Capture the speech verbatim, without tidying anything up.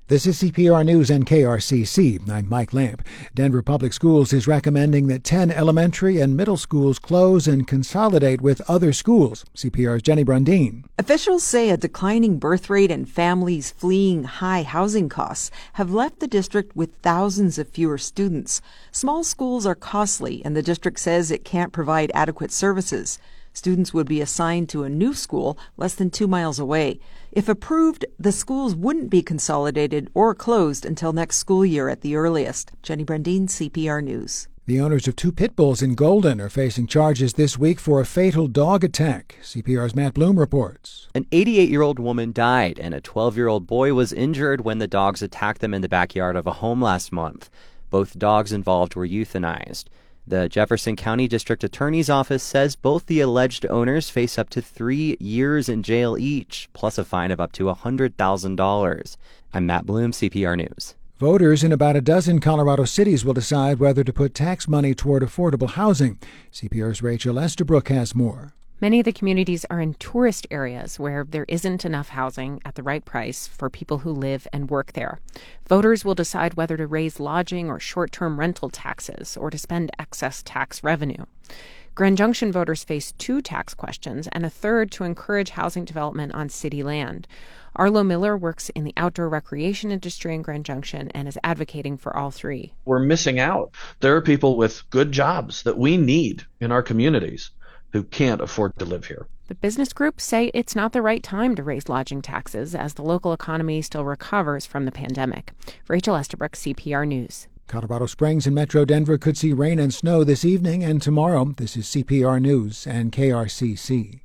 This is C P R News and K R C C. I'm Mike Lamp. Denver Public Schools is recommending that ten elementary and middle schools close and consolidate with other schools. C P R's Jenny Brundeen. Officials say a declining birth rate and families fleeing high housing costs have left the district with thousands of fewer students. Small schools are costly, and the district says it can't provide adequate services. Students would be assigned to a new school less than two miles away. If approved, the schools wouldn't be consolidated or closed until next school year at the earliest. Jenny Brundeen, C P R News. The owners of two pit bulls in Golden are facing charges this week for a fatal dog attack. C P R's Matt Bloom reports. An eighty-eight-year-old woman died and a twelve-year-old boy was injured when the dogs attacked them in the backyard of a home last month. Both dogs involved were euthanized. The Jefferson County District Attorney's Office says both the alleged owners face up to three years in jail each, plus a fine of up to one hundred thousand dollars. I'm Matt Bloom, C P R News. Voters in about a dozen Colorado cities will decide whether to put tax money toward affordable housing. C P R's Rachel Estabrook has more. Many of the communities are in tourist areas where there isn't enough housing at the right price for people who live and work there. Voters will decide whether to raise lodging or short-term rental taxes or to spend excess tax revenue. Grand Junction voters face two tax questions and a third to encourage housing development on city land. Arlo Miller works in the outdoor recreation industry in Grand Junction and is advocating for all three. We're missing out. There are people with good jobs that we need in our communities who can't afford to live here. But business groups say it's not the right time to raise lodging taxes as the local economy still recovers from the pandemic. Rachel Estabrook, C P R News. Colorado Springs and Metro Denver could see rain and snow this evening and tomorrow. This is C P R News and K R C C.